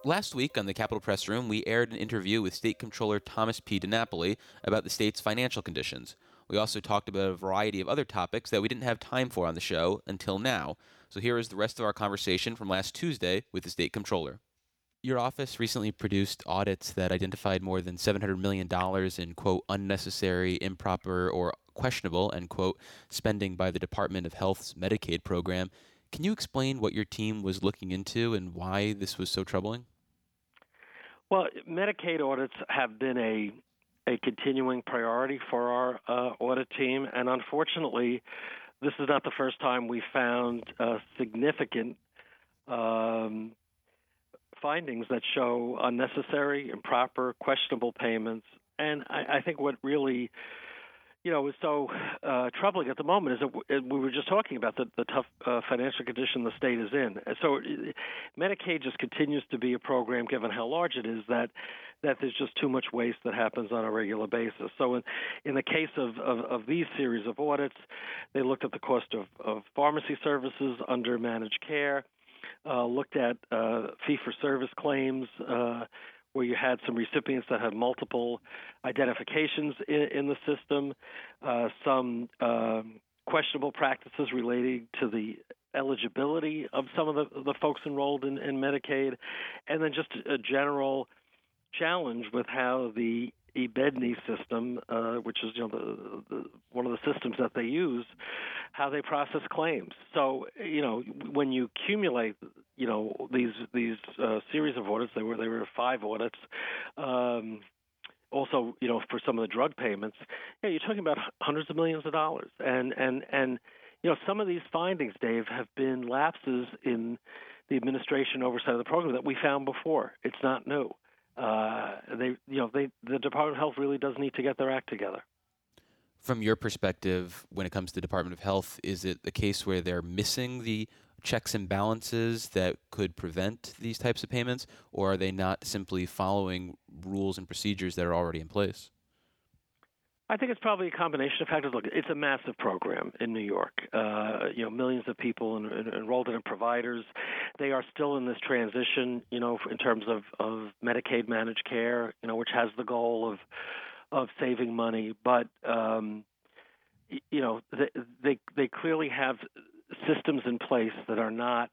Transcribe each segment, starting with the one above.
Last week on the Capitol Press Room, we aired an interview with State Comptroller Thomas P. DiNapoli about the state's financial conditions. We also talked about a variety of other topics that we didn't have time for on the show until now. So here is the rest of our conversation from last Tuesday with the State Comptroller. Your office recently produced audits that identified more than $700 million in, quote, unnecessary, improper, or questionable, end quote, spending by the Department of Health's Medicaid program. Can you explain what your team was looking into and why this was so troubling? Well, Medicaid audits have been a continuing priority for our audit team, and unfortunately, this is not the first time we found significant findings that show unnecessary, improper, questionable payments. And I think what really, is so troubling at the moment is that we were just talking about the tough financial condition the state is in. So Medicaid just continues to be a program, given how large it is, that there's just too much waste that happens on a regular basis. So in the case of these series of audits, they looked at the cost of pharmacy services under managed care, looked at fee-for-service claims, where you had some recipients that had multiple identifications in the system, some questionable practices relating to the eligibility of some of the folks enrolled in Medicaid, and then just a general challenge with how the eBedNe system, which is one of the systems that they use, how they process claims. So when you accumulate these series of audits, there were 5 audits. Also, for some of the drug payments, you're talking about hundreds of millions of dollars, and some of these findings, Dave, have been lapses in the administration oversight of the program that we found before. It's not new. The Department of Health really does need to get their act together. From your perspective, when it comes to Department of Health, is it the case where they're missing the checks and balances that could prevent these types of payments, or are they not simply following rules and procedures that are already in place? I think it's probably a combination of factors. Look, it's a massive program in New York. Millions of people enrolled in it, providers. They are still in this transition, in terms of Medicaid managed care, which has the goal of saving money. But, they clearly have systems in place that are not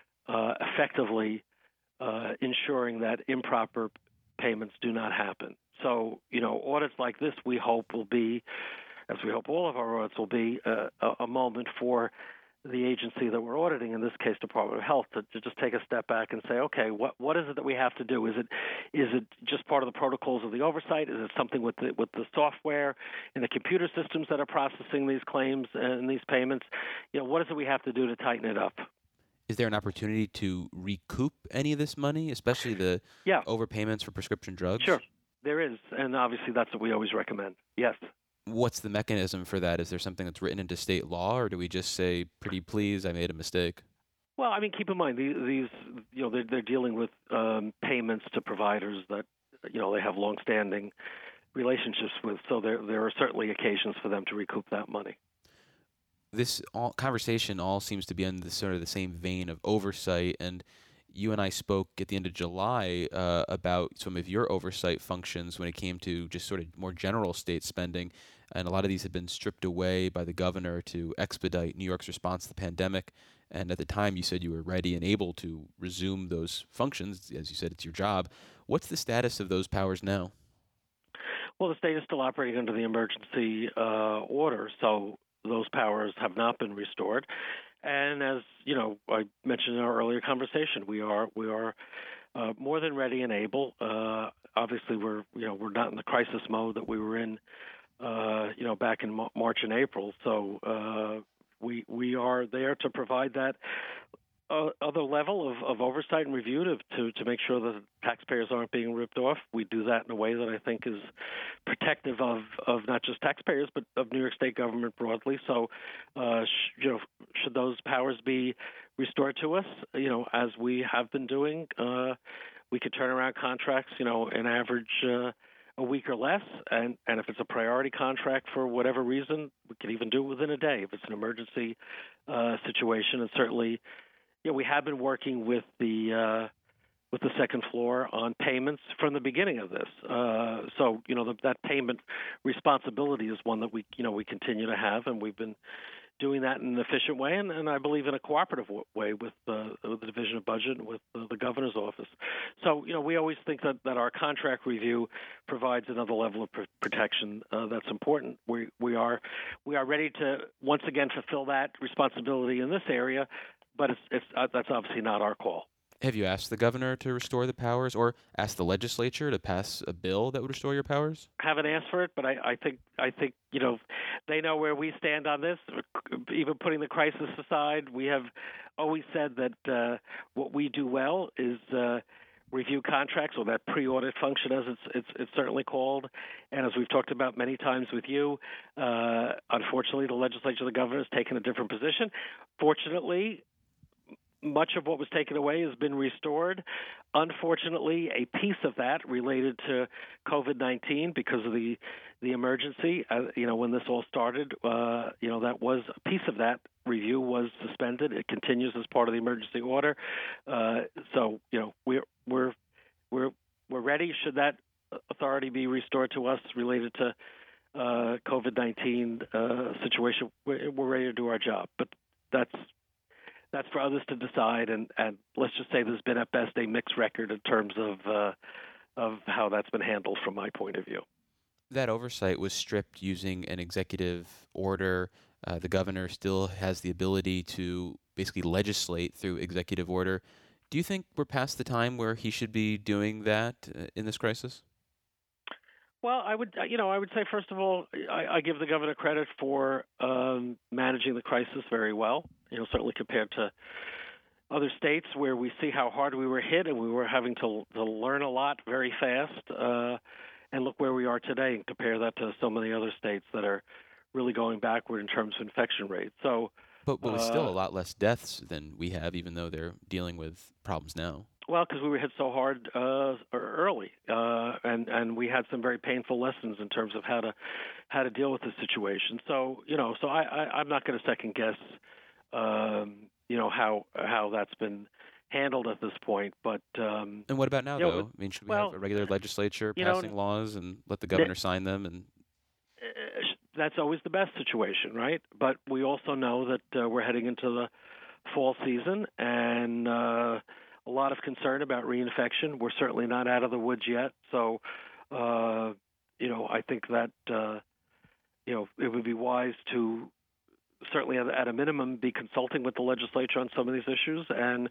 effectively ensuring that improper payments do not happen. So, audits like this, we hope will be, as we hope all of our audits will be, a moment for the agency that we're auditing, in this case, Department of Health, to just take a step back and say, okay, what is it that we have to do? Is it just part of the protocols of the oversight? Is it something with the software and the computer systems that are processing these claims and these payments? What is it we have to do to tighten it up? Is there an opportunity to recoup any of this money, especially the overpayments for prescription drugs? Sure. There is, and obviously that's what we always recommend. Yes. What's the mechanism for that? Is there something that's written into state law, or do we just say, pretty please, I made a mistake? Well, I mean, keep in mind, these they're dealing with payments to providers that, they have longstanding relationships with, so there are certainly occasions for them to recoup that money. This conversation all seems to be in sort of the same vein of oversight, and you and I spoke at the end of July about some of your oversight functions when it came to just sort of more general state spending, and a lot of these had been stripped away by the governor to expedite New York's response to the pandemic. And at the time, you said you were ready and able to resume those functions. As you said, it's your job. What's the status of those powers now? Well, the state is still operating under the emergency order, so those powers have not been restored. And as I mentioned in our earlier conversation, we are more than ready and able. Obviously, we're not in the crisis mode that we were in, back in March and April. So we are there to provide that other level of oversight and review to make sure that taxpayers aren't being ripped off. We do that in a way that I think is protective of not just taxpayers, but of New York State government broadly. So, should those powers be restored to us, as we have been doing, we could turn around contracts, an average a week or less, and if it's a priority contract for whatever reason, we could even do it within a day if it's an emergency situation. And certainly, we have been working with the with the second floor on payments from the beginning of this. So that payment responsibility is one that we continue to have, and we've been doing that in an efficient way, and I believe in a cooperative way with the Division of Budget and with the governor's office. So, we always think that our contract review provides another level of protection that's important. We are ready to once again fulfill that responsibility in this area, but that's obviously not our call. Have you asked the governor to restore the powers, or asked the legislature to pass a bill that would restore your powers? Haven't asked for it, but I think they know where we stand on this. Even putting the crisis aside, we have always said that what we do well is review contracts, or that pre-audit function, as it's certainly called. And as we've talked about many times with you, unfortunately, the legislature, the governor, has taken a different position. Fortunately, much of what was taken away has been restored. Unfortunately, a piece of that related to COVID-19 because of the emergency. When this all started, that was a piece of that review was suspended. It continues as part of the emergency order. So we're ready. Should that authority be restored to us related to COVID-19 situation, we're ready to do our job. But that's for others to decide, and let's just say there's been at best a mixed record in terms of how that's been handled from my point of view. That oversight was stripped using an executive order. The governor still has the ability to basically legislate through executive order. Do you think we're past the time where he should be doing that in this crisis? Well, I would say, first of all, I give the governor credit for managing the crisis very well. Certainly compared to other states where we see how hard we were hit, and we were having to learn a lot very fast. And look where we are today, and compare that to so many other states that are really going backward in terms of infection rates. So, but with still a lot less deaths than we have, even though they're dealing with problems now. Well, because we were hit so hard early, and we had some very painful lessons in terms of how to deal with the situation. So I'm not going to second guess how that's been handled at this point. But and what about now, though? I mean, should we have a regular legislature passing laws and let the governor sign them? And that's always the best situation, right? But we also know that we're heading into the fall season, and a lot of concern about reinfection. We're certainly not out of the woods yet. So, I think that, it would be wise to certainly at a minimum be consulting with the legislature on some of these issues. And,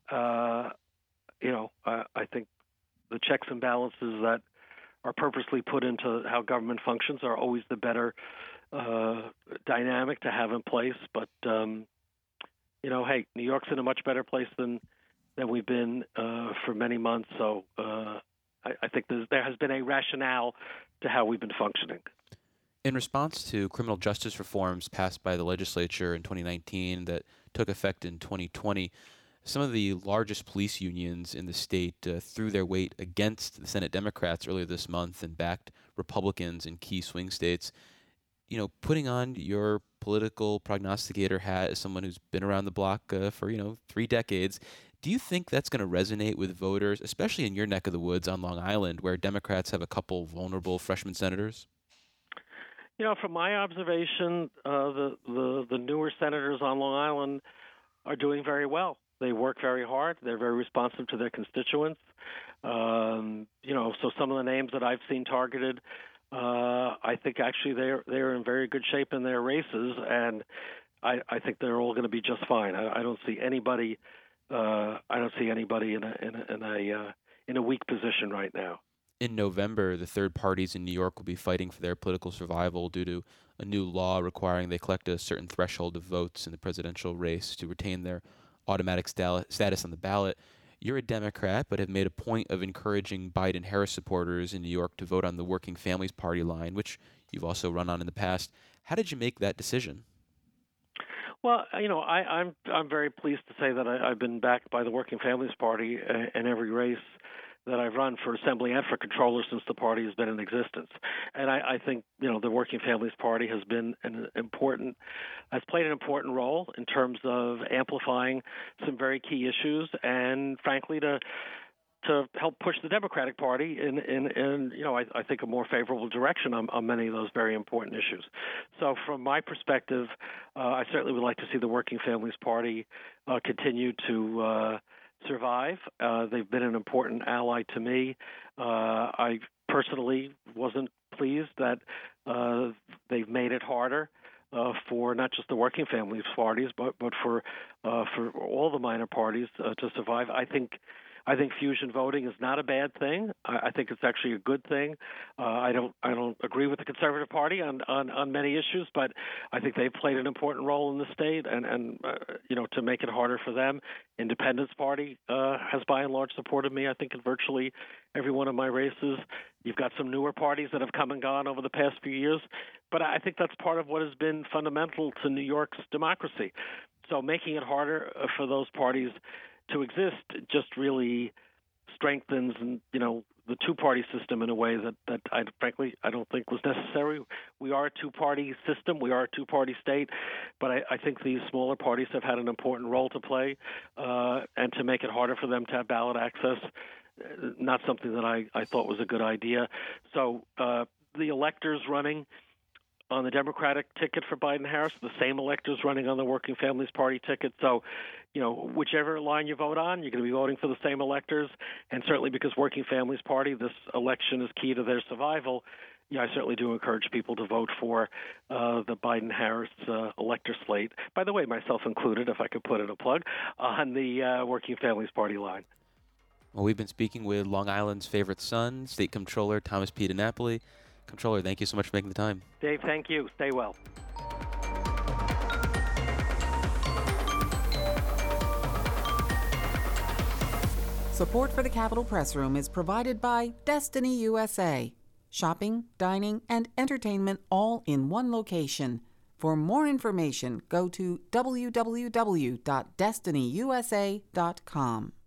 I think the checks and balances that are purposely put into how government functions are always the better dynamic to have in place. But, hey, New York's in a much better place than we've been for many months. So I think there has been a rationale to how we've been functioning. In response to criminal justice reforms passed by the legislature in 2019 that took effect in 2020, some of the largest police unions in the state threw their weight against the Senate Democrats earlier this month and backed Republicans in key swing states. Putting on your political prognosticator hat as someone who's been around the block for 3 decades, do you think that's going to resonate with voters, especially in your neck of the woods on Long Island, where Democrats have a couple vulnerable freshman senators? From my observation, the newer senators on Long Island are doing very well. They work very hard. They're very responsive to their constituents. So some of the names that I've seen targeted, I think actually they're in very good shape in their races, and I think they're all going to be just fine. I don't see anybody. I don't see anybody in a weak position right now. In November, the third parties in New York will be fighting for their political survival due to a new law requiring they collect a certain threshold of votes in the presidential race to retain their automatic status on the ballot. You're a Democrat, but have made a point of encouraging Biden-Harris supporters in New York to vote on the Working Families Party line, which you've also run on in the past. How did you make that decision? Well, I'm very pleased to say that I've been backed by the Working Families Party in every race that I've run for Assembly and for Controller since the party has been in existence. And I think, the Working Families Party has been has played an important role in terms of amplifying some very key issues and, frankly, to to help push the Democratic Party in I think a more favorable direction on many of those very important issues. So from my perspective, I certainly would like to see the Working Families Party continue to survive. They've been an important ally to me. I personally wasn't pleased that they've made it harder for not just the Working Families parties, but for all the minor parties to survive. I think fusion voting is not a bad thing. I think it's actually a good thing. I don't agree with the Conservative Party on many issues, but I think they've played an important role in the state, and to make it harder for them. Independence Party has by and large supported me, I think, in virtually every one of my races. You've got some newer parties that have come and gone over the past few years, but I think that's part of what has been fundamental to New York's democracy. So making it harder for those parties to exist just really strengthens, the two-party system in a way that I frankly don't think was necessary. We are a two-party system. We are a two-party state, but I think these smaller parties have had an important role to play, and to make it harder for them to have ballot access, not something that I thought was a good idea. So the electors running on the Democratic ticket for Biden-Harris, the same electors running on the Working Families Party ticket. So, whichever line you vote on, you're going to be voting for the same electors. And certainly because Working Families Party, this election is key to their survival, I certainly do encourage people to vote for the Biden-Harris elector slate. By the way, myself included, if I could put in a plug, on the Working Families Party line. Well, we've been speaking with Long Island's favorite son, State Comptroller Thomas P. DiNapoli. Comptroller, thank you so much for making the time. Dave, thank you. Stay well. Support for the Capitol Press Room is provided by Destiny USA. Shopping, dining, and entertainment all in one location. For more information, go to www.destinyusa.com.